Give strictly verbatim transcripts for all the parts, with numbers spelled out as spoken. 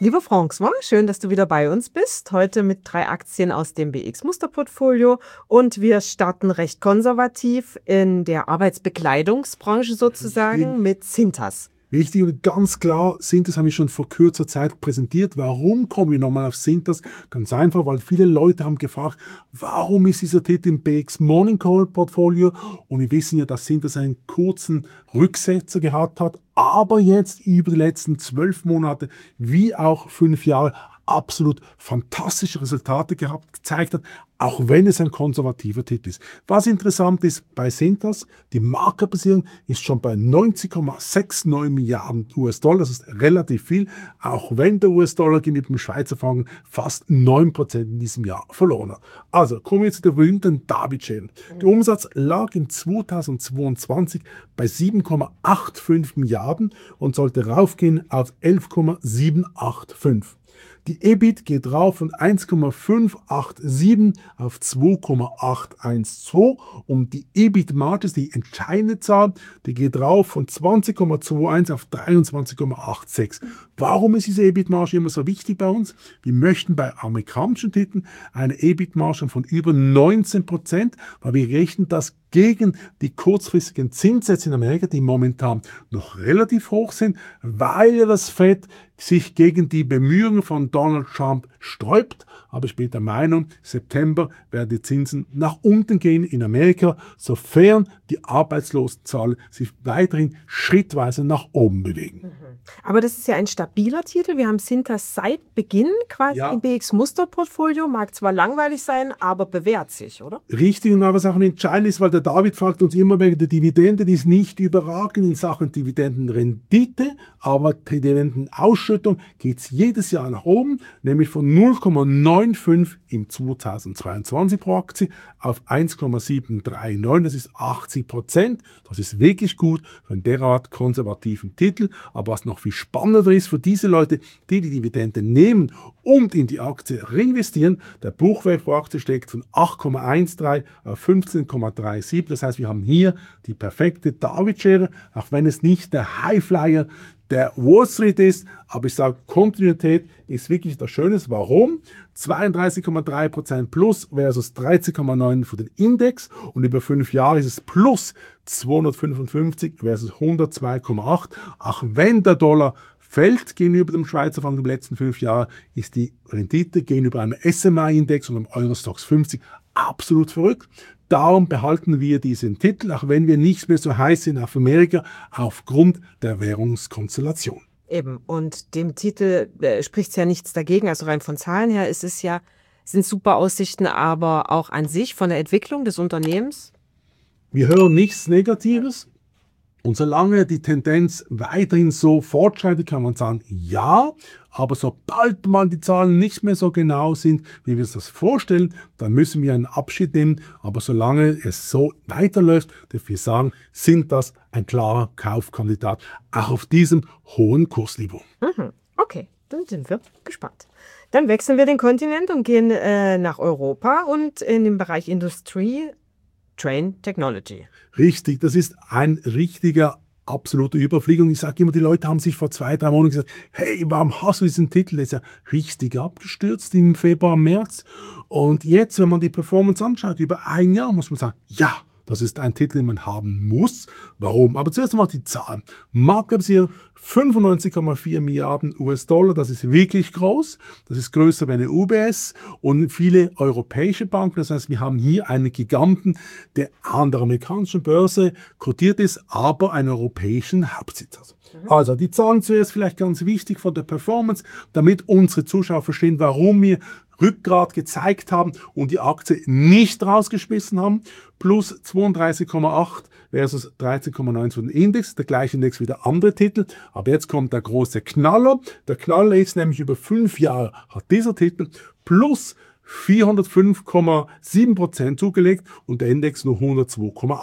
Lieber François, schön, dass du wieder bei uns bist. Heute mit drei Aktien aus dem B X-Musterportfolio und wir starten recht konservativ in der Arbeitsbekleidungsbranche sozusagen mit Cintas. Richtig und ganz klar, Cintas haben wir schon vor kürzer Zeit präsentiert. Warum kommen wir nochmal auf Cintas? Ganz einfach, weil viele Leute haben gefragt, warum ist dieser Titel im B X Morning Call Portfolio? Und wir wissen ja, dass Cintas einen kurzen Rücksetzer gehabt hat, aber jetzt über die letzten zwölf Monate wie auch fünf Jahre absolut fantastische Resultate gehabt, gezeigt hat, auch wenn es ein konservativer Titel ist. Was interessant ist bei Cintas, die Marktkapitalisierung ist schon bei neunzig Komma neunundsechzig Milliarden U S-Dollar, das ist relativ viel, auch wenn der U S-Dollar gegenüber dem Schweizer Franken fast neun Prozent in diesem Jahr verloren hat. Also kommen wir zu der berühmten David-Share. Der Umsatz lag in zweitausendzweiundzwanzig bei sieben Komma fünfundachtzig Milliarden und sollte raufgehen auf elf Komma siebenhundertfünfundachtzig. Die E B I T geht rauf von eins Komma fünfhundertsiebenundachtzig auf zwei Komma achthundertzwölf und die E B I T-Marge, die entscheidende Zahl, die geht rauf von zwanzig Komma einundzwanzig auf dreiundzwanzig Komma sechsundachtzig. Warum ist diese E B I T-Marge immer so wichtig bei uns? Wir möchten bei amerikanischen Titeln eine E B I T-Marge von über neunzehn Prozent, weil wir rechnen das gegen die kurzfristigen Zinssätze in Amerika, die momentan noch relativ hoch sind, weil ja das Fed sich gegen die Bemühungen von Donald Trump sträubt. Aber ich bin der Meinung, September werden die Zinsen nach unten gehen in Amerika, sofern die Arbeitslosenzahlen sich weiterhin schrittweise nach oben bewegen. Aber das ist ja ein stabiler Titel. Wir haben Cintas seit Beginn quasi Ja. im B X-Musterportfolio. Mag zwar langweilig sein, aber bewährt sich, oder? Richtig, und was auch entscheidend ist, weil der David fragt uns immer wegen der Dividende, die ist nicht überragend in Sachen Dividendenrendite, aber Dividendenausschüttung geht es jedes Jahr nach oben, nämlich von null Komma fünfundneunzig im zweitausendzweiundzwanzig pro Aktie auf eins Komma siebenhundertneununddreißig, das ist achtzig Prozent. Das ist wirklich gut für einen derart konservativen Titel, aber was noch viel spannender ist für diese Leute, die die Dividende nehmen und in die Aktie reinvestieren, der Buchwert pro Aktie steigt von acht Komma dreizehn auf fünfzehn Komma siebenunddreißig. Das heißt, wir haben hier die perfekte David-Share, auch wenn es nicht der Highflyer der Wall Street ist, aber ich sage, Kontinuität ist wirklich das Schöne. Warum? zweiunddreißig Komma drei Prozent plus versus dreizehn Komma neun für den Index und über fünf Jahre ist es plus zweihundertfünfundfünfzig versus hundertzwei Komma acht. Auch wenn der Dollar fällt gegenüber dem Schweizer Franken in den letzten fünf Jahren, ist die Rendite gegenüber einem S M I-Index und einem Eurostoxx fünfzig absolut verrückt. Darum behalten wir diesen Titel, auch wenn wir nicht mehr so heiß sind auf Amerika, aufgrund der Währungskonstellation. Eben. Und dem Titel äh, spricht ja nichts dagegen. Also rein von Zahlen her ist es ja, sind super Aussichten, aber auch an sich von der Entwicklung des Unternehmens. Wir hören nichts Negatives. Und solange die Tendenz weiterhin so fortschreitet, kann man sagen, ja, aber sobald mal die Zahlen nicht mehr so genau sind, wie wir uns das vorstellen, dann müssen wir einen Abschied nehmen. Aber solange es so weiterläuft, dürfen wir sagen, sind das ein klarer Kaufkandidat, auch auf diesem hohen Kursniveau. Mhm. Okay, dann sind wir gespannt. Dann wechseln wir den Kontinent und gehen äh, nach Europa und in den Bereich Industrie, Train Technology. Richtig, das ist ein richtiger, absoluter Überflieger. Und ich sage immer, die Leute haben sich vor zwei, drei Monaten gesagt, hey, warum hast du diesen Titel? Der ist ja richtig abgestürzt im Februar, März. Und jetzt, wenn man die Performance anschaut, über ein Jahr, muss man sagen, ja, das ist ein Titel, den man haben muss. Warum? Aber zuerst einmal die Zahlen. Marktkapitalisierung fünfundneunzig Komma vier Milliarden U S-Dollar, das ist wirklich groß. Das ist größer wie eine U B S und viele europäische Banken. Das heißt, wir haben hier einen Giganten, der an der amerikanischen Börse kotiert ist, aber einen europäischen Hauptsitz hat. Also die Zahlen zuerst vielleicht ganz wichtig von der Performance, damit unsere Zuschauer verstehen, warum wir Rückgrat gezeigt haben und die Aktie nicht rausgeschmissen haben. Plus zweiunddreißig Komma acht versus dreizehn Komma neun für den Index. Der gleiche Index wie der andere Titel. Aber jetzt kommt der große Knaller. Der Knaller ist nämlich über fünf Jahre hat dieser Titel plus vierhundertfünf Komma sieben Prozent zugelegt und der Index nur hundertzwei Komma acht.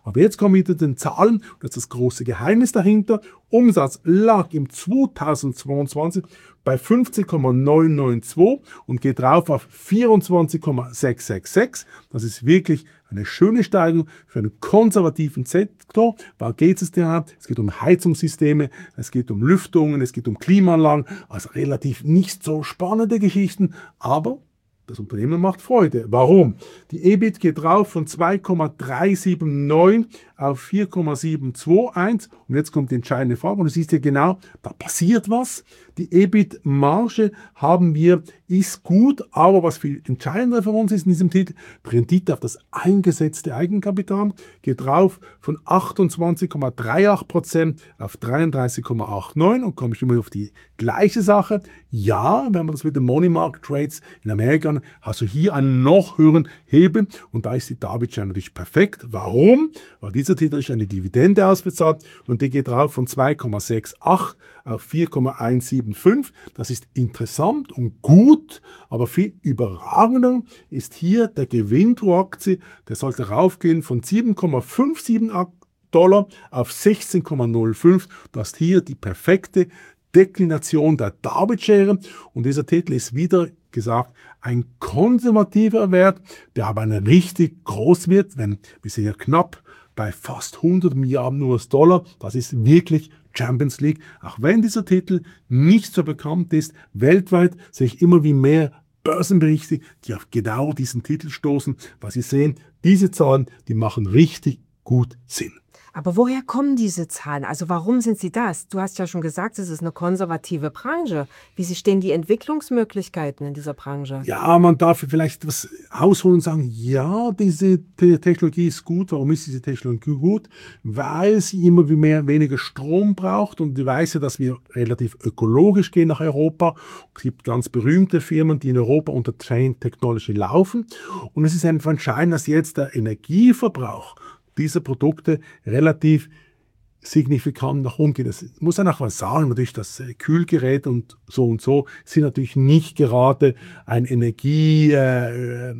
Aber jetzt kommen wir zu den Zahlen, das ist das große Geheimnis dahinter. Umsatz lag im zweitausendzweiundzwanzig bei fünfzig Komma neunhundertzweiundneunzig und geht rauf auf vierundzwanzig Komma sechshundertsechsundsechzig. Das ist wirklich eine schöne Steigerung für einen konservativen Sektor. Warum geht es denn? Es geht um Heizungssysteme, es geht um Lüftungen, es geht um Klimaanlagen, also relativ nicht so spannende Geschichten, aber das Unternehmen macht Freude. Warum? Die E B I T geht rauf von zwei Komma dreihundertneunundsiebzig auf vier Komma siebenhunderteinundzwanzig. Und jetzt kommt die entscheidende Frage. Und du siehst hier genau, da passiert was. Die E B I T-Marge haben wir, ist gut, aber was viel entscheidender für uns ist in diesem Titel, die Rendite auf das eingesetzte Eigenkapital geht rauf von achtundzwanzig Komma achtunddreißig Prozent auf dreiunddreißig Komma neunundachtzig und komme ich immer auf die gleiche Sache. Ja, wenn man das mit den Money Market Trades in Amerika, hast du hier einen noch höheren Hebel und da ist die Darbietschau natürlich perfekt. Warum? Weil dieser Titel ist eine Dividende ausbezahlt und die geht rauf von zwei Komma achtundsechzig auf vier Komma hundertfünfundsiebzig. Das ist interessant und gut, aber viel überragender ist hier der Gewinn pro Aktie. Der sollte raufgehen von sieben Komma siebenundfünfzig Dollar auf sechzehn Komma null fünf. Du hast hier die perfekte Deklination der Darbietschere und dieser Titel ist wieder gesagt ein konservativer Wert, der aber eine richtig groß wird, wenn wir sind ja knapp bei fast hundert Milliarden U S-Dollar. Das ist wirklich Champions League. Auch wenn dieser Titel nicht so bekannt ist, weltweit sehe ich immer wie mehr Börsenberichte, die auf genau diesen Titel stoßen, weil sie sehen, diese Zahlen, die machen richtig gut Sinn. Aber woher kommen diese Zahlen? Also warum sind sie das? Du hast ja schon gesagt, es ist eine konservative Branche. Wie stehen die Entwicklungsmöglichkeiten in dieser Branche? Ja, man darf vielleicht was ausholen und sagen, ja, diese Technologie ist gut. Warum ist diese Technologie gut? Weil sie immer wie mehr weniger Strom braucht und ich weiß ja, dass wir relativ ökologisch gehen nach Europa. Es gibt ganz berühmte Firmen, die in Europa unter Chain Technology laufen und es ist einfach entscheidend, dass jetzt der Energieverbrauch diese Produkte relativ signifikant nach oben geht. Das muss man auch was sagen, natürlich das Kühlgerät und so und so sind natürlich nicht gerade ein Energie, äh,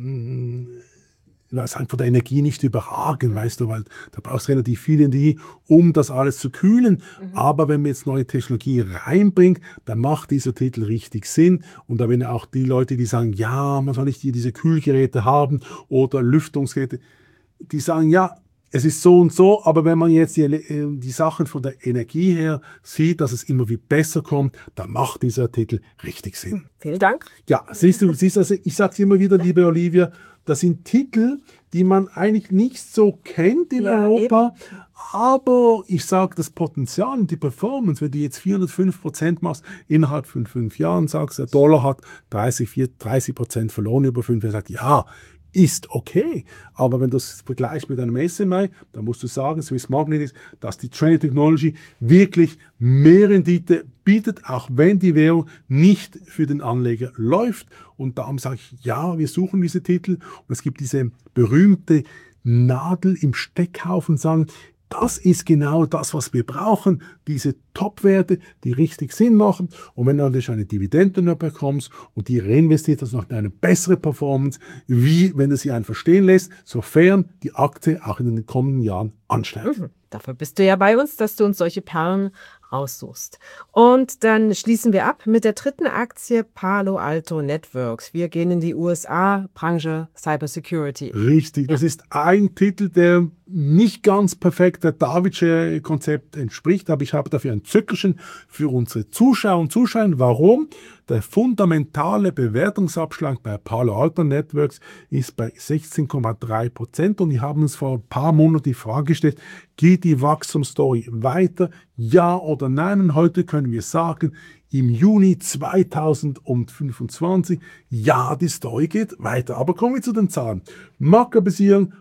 was von der Energie nicht überragen, weißt du, weil da brauchst du relativ viel Energie, um das alles zu kühlen. Mhm. Aber wenn man jetzt neue Technologie reinbringt, dann macht dieser Titel richtig Sinn. Und da werden auch die Leute, die sagen, ja, man soll nicht diese Kühlgeräte haben oder Lüftungsgeräte, die sagen, ja, es ist so und so, aber wenn man jetzt die, die Sachen von der Energie her sieht, dass es immer wie besser kommt, dann macht dieser Titel richtig Sinn. Vielen Dank. Ja, siehst du, siehst also, ich sage es immer wieder, liebe Olivia, das sind Titel, die man eigentlich nicht so kennt in ja, Europa, eben. Aber ich sage, das Potenzial und die Performance, wenn du jetzt vierhundertfünf Prozent machst, innerhalb von fünf Jahren sagst, der Dollar hat dreißig Prozent verloren über fünf Jahre, sagt, ja, ist okay, aber wenn du das vergleichst mit einem S M I, dann musst du sagen, Swiss Magnet, dass die Trade Technology wirklich mehr Rendite bietet, auch wenn die Währung nicht für den Anleger läuft. Und darum sage ich, ja, wir suchen diese Titel und es gibt diese berühmte Nadel im Steckhaufen, sagen, das ist genau das, was wir brauchen, diese Top-Werte, die richtig Sinn machen. Und wenn du natürlich eine Dividende noch bekommst und die reinvestiert, das noch eine bessere Performance, wie wenn du sie einfach stehen lässt, sofern die Aktie auch in den kommenden Jahren ansteigt. Mhm. Dafür bist du ja bei uns, dass du uns solche Perlen raussuchst. Und dann schließen wir ab mit der dritten Aktie Palo Alto Networks. Wir gehen in die U S A, Branche Cybersecurity. Richtig, das ist ein Titel, der nicht ganz perfekt der Darwidsche-Konzept entspricht, aber ich habe dafür ein Zückerchen für unsere Zuschauer und Zuschauer. Warum? Der fundamentale Bewertungsabschlag bei Palo Alto Networks ist bei sechzehn Komma drei Prozent und wir haben uns vor ein paar Monaten die Frage gestellt, geht die Wachstumsstory weiter, ja oder nein? Und heute können wir sagen, im Juni zweitausendfünfundzwanzig, ja, die Story geht weiter. Aber kommen wir zu den Zahlen. Marktkapitalisierung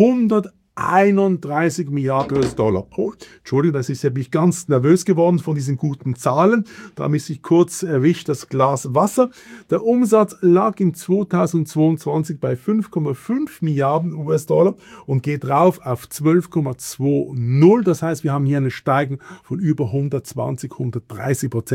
hunderteinunddreißig Milliarden U S-Dollar. Oh, Entschuldigung, das ist ja bin ich ganz nervös geworden von diesen guten Zahlen. Da habe ich kurz erwischt das Glas Wasser. Der Umsatz lag in zweitausendzweiundzwanzig bei fünf Komma fünf Milliarden U S-Dollar und geht rauf auf zwölf Komma zwanzig. Das heißt, wir haben hier eine Steigerung von über hundertzwanzig, hundertdreißig Prozent.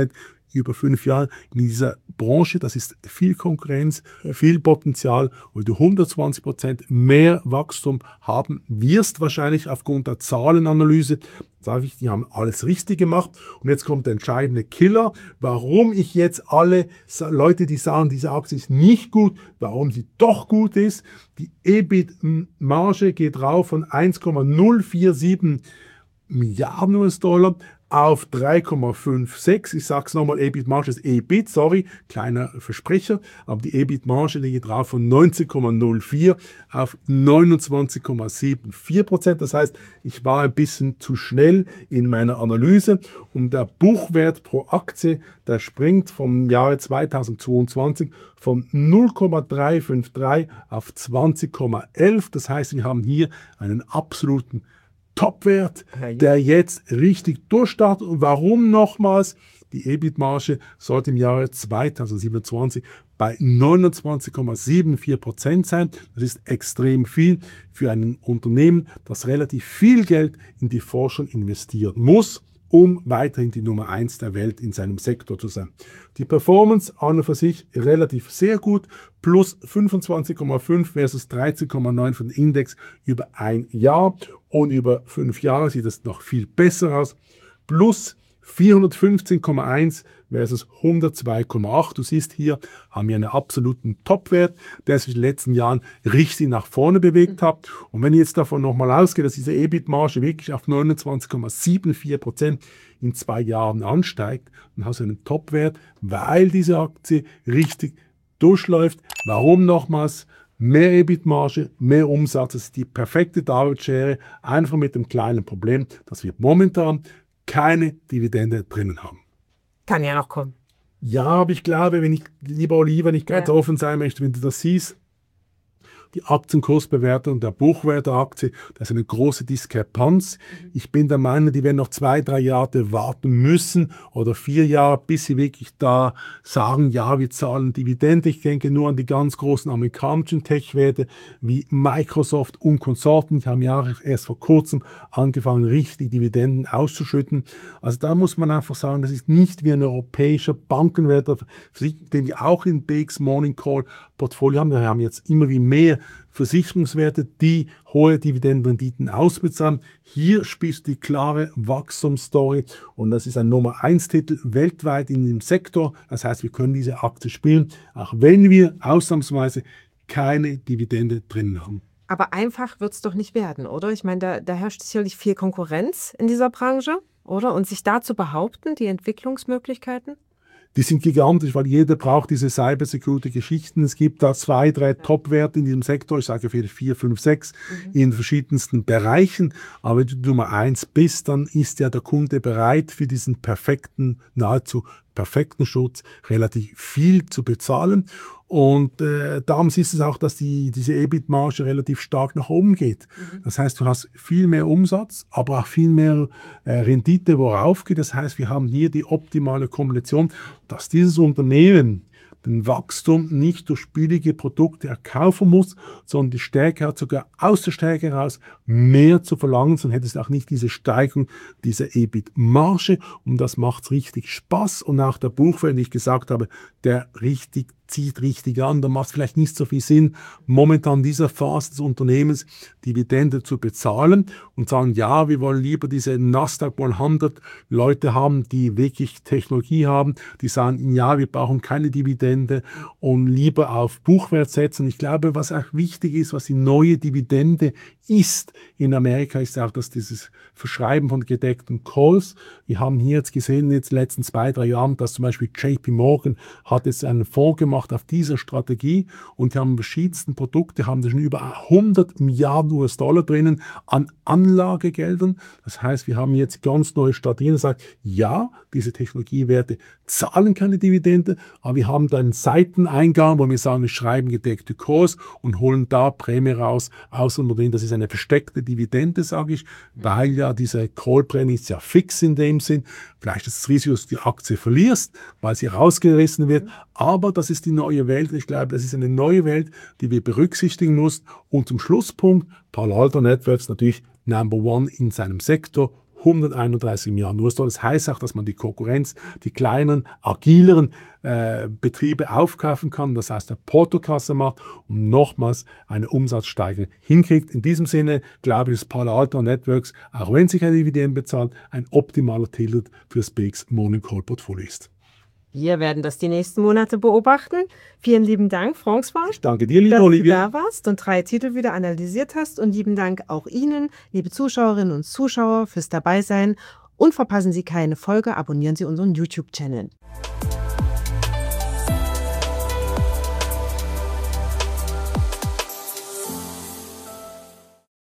über fünf Jahre in dieser Branche. Das ist viel Konkurrenz, viel Potenzial, wo du hundertzwanzig Prozent mehr Wachstum haben wirst, wahrscheinlich aufgrund der Zahlenanalyse. Sage ich, die haben alles richtig gemacht. Und jetzt kommt der entscheidende Killer, warum ich jetzt alle Leute, die sagen, diese Aktie ist nicht gut, warum sie doch gut ist. Die E B I T-Marge geht rauf von eins Komma null vier sieben Milliarden U S-Dollar auf drei Komma sechsundfünfzig. Ich sage es nochmal, E B I T-Marge ist E B I T, sorry, kleiner Versprecher, aber die E B I T-Marge geht rauf von neunzehn Komma null vier auf neunundzwanzig Komma vierundsiebzig Prozent. Das heißt, ich war ein bisschen zu schnell in meiner Analyse und der Buchwert pro Aktie, der springt vom Jahre zweitausendzweiundzwanzig von null Komma dreihundertdreiundfünfzig auf zwanzig Komma elf. Das heißt, wir haben hier einen absoluten Topwert, der jetzt richtig durchstartet. Und warum nochmals? Die E B I T-Marge sollte im Jahre zweitausendsiebenundzwanzig bei neunundzwanzig Komma vierundsiebzig Prozent sein. Das ist extrem viel für ein Unternehmen, das relativ viel Geld in die Forschung investieren muss, um weiterhin die Nummer eins der Welt in seinem Sektor zu sein. Die Performance an und für sich relativ sehr gut, plus fünfundzwanzig Komma fünf versus dreizehn Komma neun von Index über ein Jahr und über fünf Jahre sieht es noch viel besser aus, plus vierhundertfünfzehn Komma eins versus hundertzwei Komma acht. Du siehst hier, haben wir einen absoluten Topwert, der sich in den letzten Jahren richtig nach vorne bewegt hat. Und wenn ich jetzt davon nochmal ausgehe, dass diese E B I T-Marge wirklich auf neunundzwanzig Komma vierundsiebzig Prozent in zwei Jahren ansteigt, dann hast du einen Topwert, weil diese Aktie richtig durchläuft. Warum nochmals? Mehr E B I T-Marge, mehr Umsatz, das ist die perfekte Downward-Schere, einfach mit dem kleinen Problem, dass wir momentan keine Dividende drinnen haben. Kann ja noch kommen. Ja, aber ich glaube, wenn ich, lieber Oliver, wenn ich ganz Ja. offen sein möchte, wenn du das siehst, die Aktienkursbewertung der Buchwert der Aktie, das ist eine große Diskrepanz. Ich bin der Meinung, die werden noch zwei, drei Jahre warten müssen oder vier Jahre, bis sie wirklich da sagen, ja, wir zahlen Dividende. Ich denke nur an die ganz großen amerikanischen Tech-Werte wie Microsoft und Konsorten. Die haben ja erst vor kurzem angefangen, richtig Dividenden auszuschütten. Also da muss man einfach sagen, das ist nicht wie ein europäischer Bankenwert, den wir auch in B X Morning Call Portfolio haben. Wir haben jetzt immer wie mehr Versicherungswerte, die hohe Dividendenrenditen ausbezahlen. Hier spielst du die klare Wachstumsstory und das ist ein Nummer eins Titel weltweit in dem Sektor. Das heißt, wir können diese Aktie spielen, auch wenn wir ausnahmsweise keine Dividende drin haben. Aber einfach wird es doch nicht werden, oder? Ich meine, da, da herrscht sicherlich viel Konkurrenz in dieser Branche, oder? Und sich da zu behaupten, die Entwicklungsmöglichkeiten? Die sind gigantisch, weil jeder braucht diese Cybersecurity-Geschichten. Es gibt da zwei, drei Top-Werte in diesem Sektor, ich sage vielleicht vier, fünf, sechs, mhm. in verschiedensten Bereichen. Aber wenn du Nummer eins bist, dann ist ja der Kunde bereit, für diesen perfekten, nahezu perfekten Schutz relativ viel zu bezahlen. Und äh, darum ist es auch, dass die, diese E B I T-Marge relativ stark nach oben geht. Mhm. Das heißt, du hast viel mehr Umsatz, aber auch viel mehr äh, Rendite, worauf geht. Das heißt, wir haben hier die optimale Kombination, dass dieses Unternehmen den Wachstum nicht durch billige Produkte erkaufen muss, sondern die Stärke hat, sogar aus der Stärke heraus mehr zu verlangen, sonst hätte es auch nicht diese Steigerung dieser E B I T-Marge und das macht richtig Spaß und auch der Buchwert, wie ich gesagt habe, der richtig zieht richtig an, da macht es vielleicht nicht so viel Sinn, momentan in dieser Phase des Unternehmens Dividende zu bezahlen und sagen, ja, wir wollen lieber diese Nasdaq hundert Leute haben, die wirklich Technologie haben, die sagen, ja, wir brauchen keine Dividende und lieber auf Buchwert setzen. Ich glaube, was auch wichtig ist, was die neue Dividende ist in Amerika, ist auch, dass dieses Verschreiben von gedeckten Calls, wir haben hier jetzt gesehen, in den letzten zwei, drei Jahren, dass zum Beispiel J P Morgan hat jetzt einen Fonds gemacht auf dieser Strategie und die haben verschiedensten Produkte, haben da schon über hundert Milliarden U S-Dollar drinnen an Anlagegeldern. Das heißt, wir haben jetzt ganz neue Strategien, das sagt, ja, diese Technologiewerte zahlen keine Dividende, aber wir haben da einen Seiteneingang, wo wir sagen, wir schreiben gedeckte Calls und holen da Prämie raus aus Unternehmen. Das ist eine versteckte Dividende, sage ich, weil ja diese Call-Prämie ist ja fix in dem Sinn. Vielleicht ist das Risiko, dass du die Aktie verlierst, weil sie rausgerissen wird, aber das ist die neue Welt. Ich glaube, das ist eine neue Welt, die wir berücksichtigen müssen. Und zum Schlusspunkt, Palo Alto Networks natürlich Number One in seinem Sektor, hunderteinunddreißig Milliarden U S-Dollar. Das heißt auch, dass man die Konkurrenz, die kleinen, agileren äh, Betriebe aufkaufen kann. Das heißt, der Portokasse macht und nochmals eine Umsatzsteigerung hinkriegt. In diesem Sinne glaube ich, dass Palo Alto Networks, auch wenn sich eine Dividende bezahlt, ein optimaler Titel für das B X Morning Call Portfolio ist. Wir werden das die nächsten Monate beobachten. Vielen lieben Dank, François. Ich danke dir, liebe dass Olivia. du da warst und drei Titel wieder analysiert hast. Und lieben Dank auch Ihnen, liebe Zuschauerinnen und Zuschauer, fürs Dabeisein. Und verpassen Sie keine Folge, abonnieren Sie unseren YouTube-Channel.